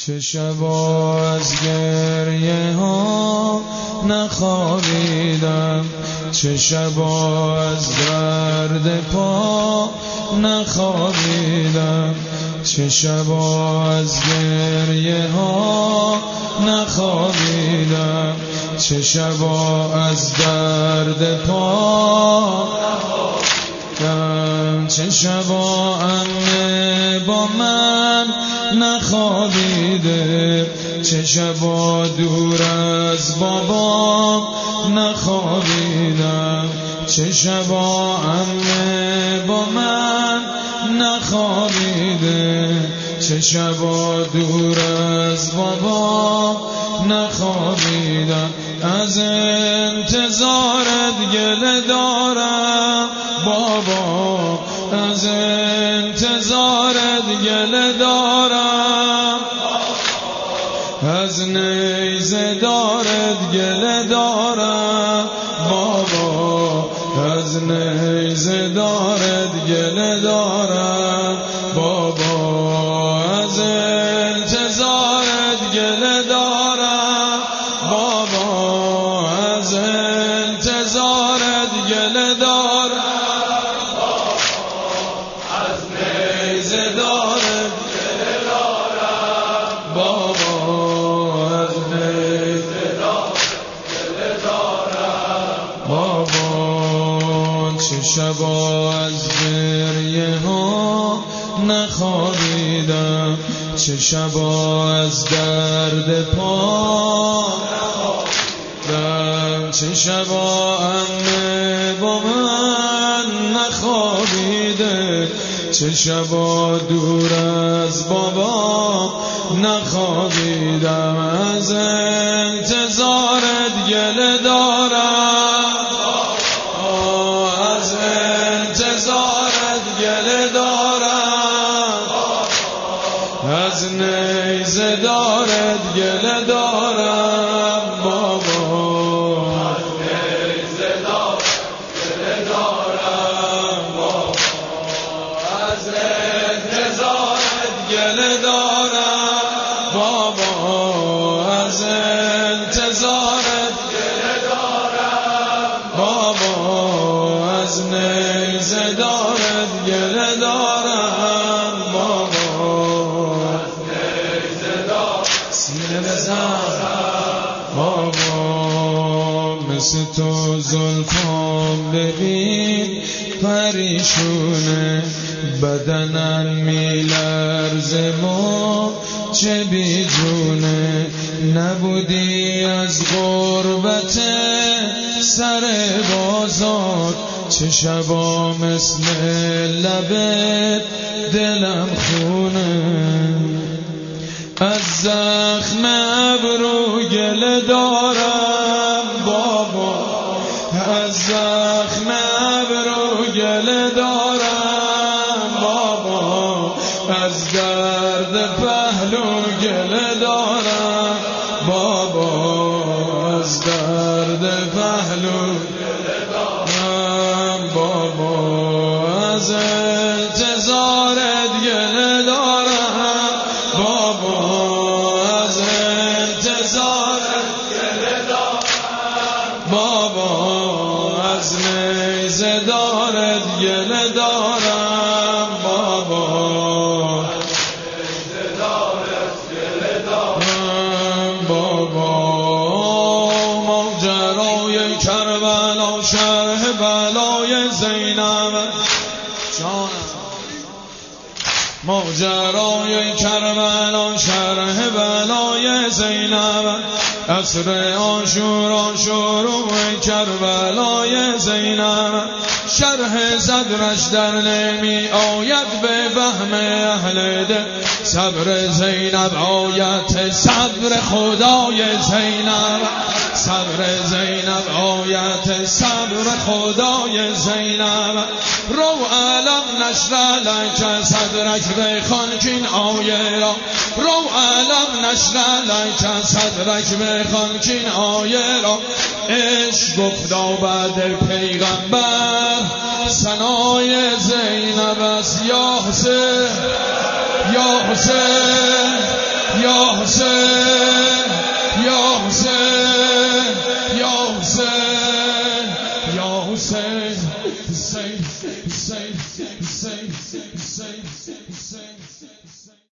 چه شبا از گریه ها نخوابیدم، چه شبا از درد پا نخوابیدم، چه شبا از گریه ها نخوابیدم، چه شبا از درد پا نخوابیدم، چه شبا عمه با من نخوابیده، چه شبا دور از بابام نخوابیدم، چه شبا عمه با من نخوابیده، چه شبا دور از بابام نخوابیدم. از انتظارت گله دارم بابا، از انتظارت گله دارم، از نیزه دارت گله دارم بابا، از نیزه دارت گله دارم بابا، از انتظارت گله دارم بابا، از انتظارت گله دارم بابا، از نیزه دارت گله دارم بابا، از نیزه دارت گله دارم بابا. چه شبا از گریه ها نخوابیدم، چه شبا از درد پا نخوابیدم، چه شبا عمه با من نخوابیده، چه شبا دور از بابا نخوابیدم. از انتظارت گله دارم، از انتظارت گله دارم، از نیزه دارت گله دارم بابا، از نیزه دارت گله دارم بابا، از انتظارت گله دارم بابا، از انتظارت گله دارم بابا، از نیزه دارت گله دارم بابا، از نیزه دارت سینه بزن بابا. مثل تو زلفان ببین پریشونه، بدنم میلرزه ما چه بیجونه، نبودی از غربت سر بازار، چه شبا مثل لبت دلم خونه، از زخم ابرو گله دارم بابا، از زخم ابرو گله دارم بابا، از درد پهلو گله دارم بابا، از درد پهلو گله دارم بابا، از انتظارت گله دارم بابا، از انتظارت گله دارم بابا، از نیزه دارت گله دارم بابا، از نیزه دارت گله دارم بابا. ماجرای کربلا شرح بلای زینب جانم، ماجرای کربلا شرح بلای زینب، عصر عاشورا شروع کربلای زینب، شرح صدرش در نمی آید به فهم اهل دل، صبر زینب آیت صبر خدای زینب، صبر زینب آیت صبر خدای زینب. رو علم نشر لک صدرک بخوان کین آیه را، رو علم نشر لک صدرک بخوان کین آیه را، عشق گفتا بعد پیغمبر ثنای زینب است. یا حسین یا حسین یا حسین یا حسین یا حسین یا حسین حسین حسین حسین حسین حسین